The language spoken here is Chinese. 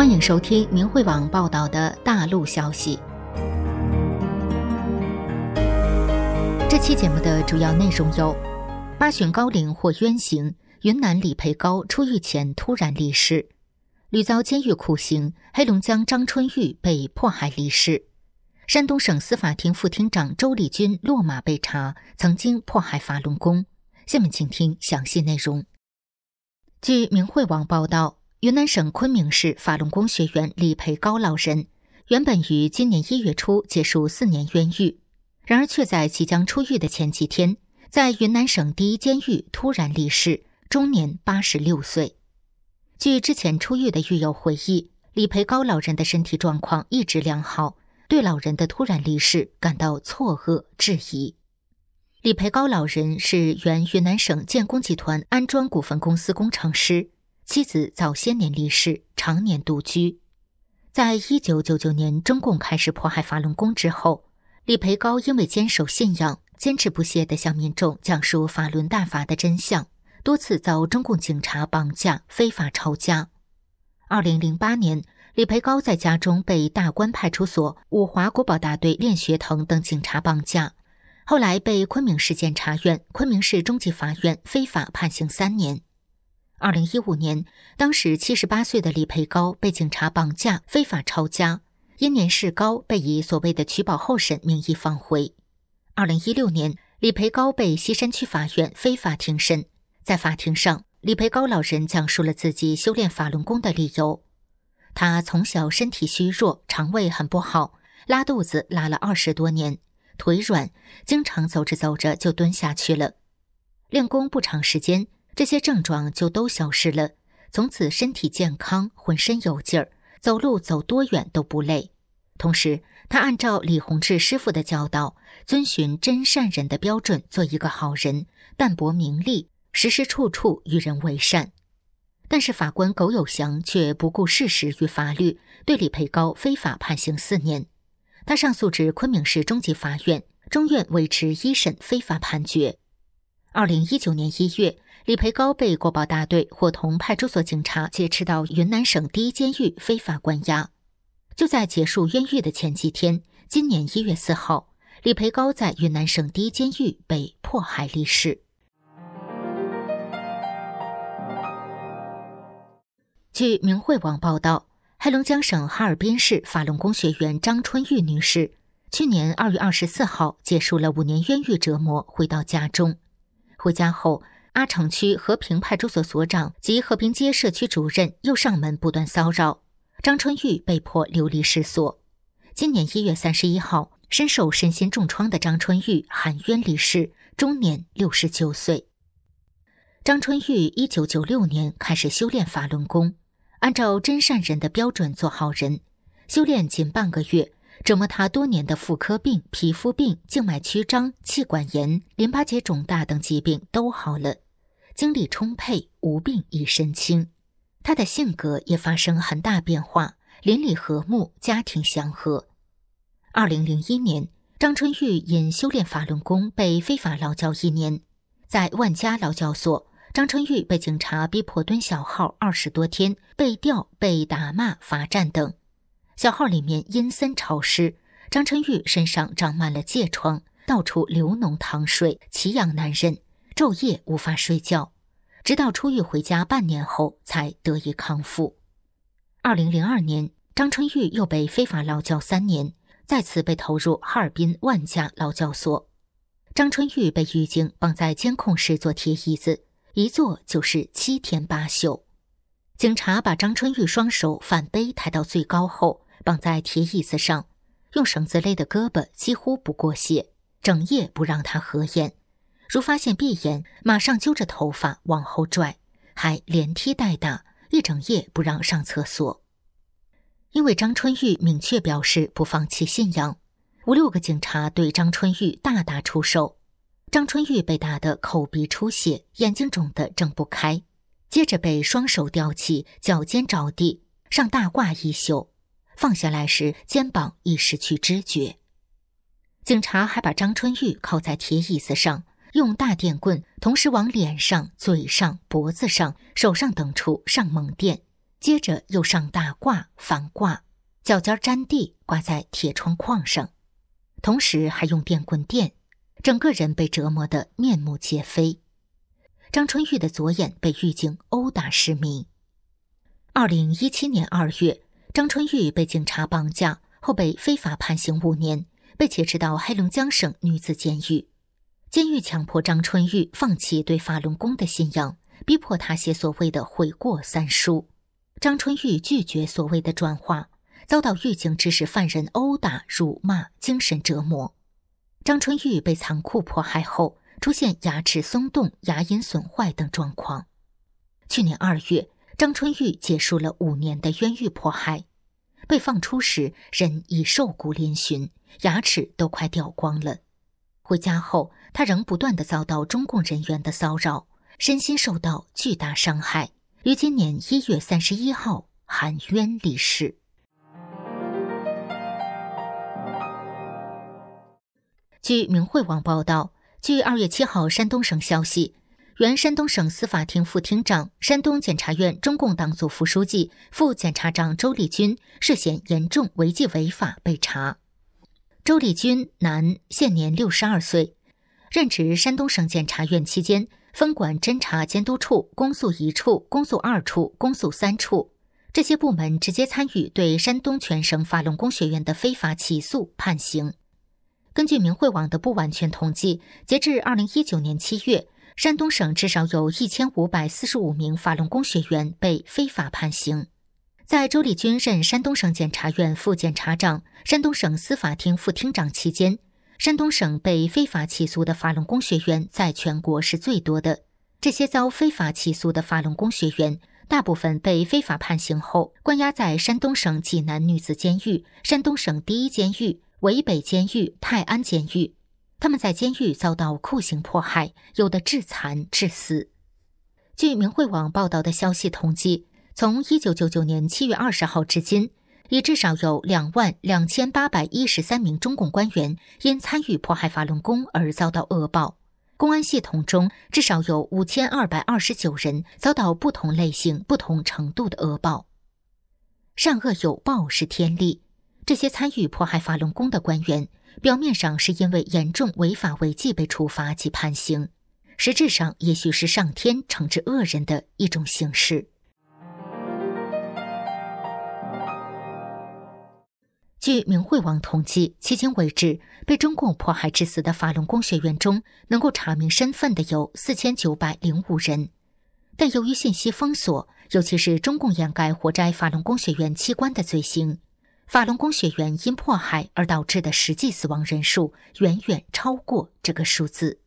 欢迎收听明慧网报道的大陆消息。这期节目的主要内容有：八旬高龄获冤刑，云南李培高出狱前突然离世；屡遭监狱酷刑，黑龙江张春玉被迫害离世；山东省司法厅副厅长周立军落马被查，曾经迫害法轮功。下面请听详细内容。据明慧网报道，云南省昆明市法轮功学员李培高老人原本于今年1月初结束4年冤狱，然而却在即将出狱的前几天，在云南省第一监狱突然离世，终年86岁。据之前出狱的狱友回忆，李培高老人的身体状况一直良好，对老人的突然离世感到错愕质疑。李培高老人是原云南省建工集团安装股份公司工程师，妻子早些年离世，常年独居。在1999年中共开始迫害法轮功之后，李培高因为坚守信仰，坚持不懈地向民众讲述法轮大法的真相，多次遭中共警察绑架、非法抄家。2008年，李培高在家中被大关派出所、五华国保大队练学堂等警察绑架，后来被昆明市检察院、昆明市中级法院非法判刑3年。2015年，当时78岁的李培高被警察绑架、非法抄家，因年事高被以所谓的取保候审名义放回。2016年，李培高被西山区法院非法庭审，在法庭上，李培高老人讲述了自己修炼法轮功的理由。他从小身体虚弱，肠胃很不好，拉肚子拉了20多年，腿软，经常走着走着就蹲下去了。练功不长时间，这些症状就都消失了，从此身体健康，浑身有劲儿，走路走多远都不累。同时，他按照李洪志师傅的教导，遵循真善人的标准做一个好人，淡泊名利，时时处处与人为善。但是法官苟有祥却不顾事实与法律，对李培高非法判刑4年。他上诉至昆明市中级法院，中院维持1审非法判决。2019年1月，李培高被国保大队伙同派出所警察劫持到云南省第一监狱非法关押。就在结束冤狱的前几天，今年1月4号，李培高在云南省第一监狱被迫害离世。据明慧网报道，黑龙江省哈尔滨市法轮功学员张春玉女士，去年2月24号结束了5年冤狱折磨，回到家中。回家后，阿城区和平派出所所长及和平街社区主任又上门不断骚扰，张春玉被迫流离失所。今年1月31号，深受身心重创的张春玉含冤离世，终年69岁。张春玉1996年开始修炼法轮功，按照真善人的标准做好人，修炼仅半个月，折磨他多年的妇科病、皮肤病、静脉曲张、气管炎、淋巴结肿大等疾病都好了，精力充沛，无病亦身轻。他的性格也发生很大变化，邻里和睦，家庭祥和。2001年，张春玉因修炼法轮功被非法劳教1年，在万家劳教所，张春玉被警察逼迫蹲小号20多天，被吊、被打骂、罚站等。小号里面阴森潮湿，张春玉身上长满了疥疮，到处流脓淌水，奇痒难忍，昼夜无法睡觉，直到出狱回家半年后才得以康复。2002年，张春玉又被非法劳教3年，再次被投入哈尔滨万家劳教所。张春玉被狱警绑在监控室做铁椅子，一坐就是7天8宿。警察把张春玉双手反背抬到最高后，绑在铁椅子上，用绳子勒的胳膊几乎不过血，整夜不让他合眼，如发现闭眼，马上揪着头发往后拽，还连踢带打，一整夜不让上厕所。因为张春玉明确表示不放弃信仰，5、6个警察对张春玉大打出手，张春玉被打得口鼻出血，眼睛肿得睁不开，接着被双手吊起，脚尖着地，上大褂1宿，放下来时肩膀已失去知觉。警察还把张春玉靠在铁椅子上，用大电棍同时往脸上、嘴上、脖子上、手上等处上猛电， 接着又上大褂、反褂，脚尖沾地挂在铁窗框上，同时还用电棍电，整个人被折磨得面目皆非。张春玉的左眼被狱警殴打失明。2017年2月，张春玉被警察绑架后被非法判刑5年，被挟持到黑龙江省女子监狱。监狱强迫张春玉放弃对法轮功的信仰，逼迫他写所谓的悔过3书。张春玉拒绝所谓的转化，遭到狱警指使犯人殴打、辱骂、精神折磨。张春玉被残酷迫害后，出现牙齿松动、牙龈损坏等状况。去年2月，张春玉结束了5年的冤狱迫害。被放出时，人已瘦骨嶙峋，牙齿都快掉光了。回家后，他仍不断地遭到中共人员的骚扰，身心受到巨大伤害，于今年1月31号含冤离世。据明慧网报道，据2月7号山东省消息，原山东省司法厅副厅长、山东检察院中共党组副书记、副检察长周立军涉嫌严重违纪违法被查。周立军，男，现年62岁，任职山东省检察院期间，分管侦查监督处、公诉1处、公诉2处、公诉3处。这些部门直接参与对山东全省法轮功学员的非法起诉、判刑。根据明慧网的不完全统计，截至2019年7月，山东省至少有1545名法轮功学员被非法判刑。在周立军任山东省检察院副检察长、山东省司法厅副厅长期间，山东省被非法起诉的法轮功学员在全国是最多的。这些遭非法起诉的法轮功学员，大部分被非法判刑后关押在山东省济南女子监狱、山东省第一监狱、渭北监狱、泰安监狱。他们在监狱遭到酷刑迫害，有的致残致死。据明慧网报道的消息统计，从1999年7月20号至今，已至少有22813名中共官员因参与迫害法轮功而遭到恶报。公安系统中至少有5229人遭到不同类型、不同程度的恶报。善恶有报是天理，这些参与迫害法轮功的官员，表面上是因为严重违法违纪被处罚及判刑，实质上也许是上天惩治恶人的一种形式。据明慧网统计，迄今为止，被中共迫害致死的法轮功学员中，能够查明身份的有4905人。但由于信息封锁，尤其是中共掩盖活摘法轮功学员器官的罪行，法轮功学员因迫害而导致的实际死亡人数远远超过这个数字。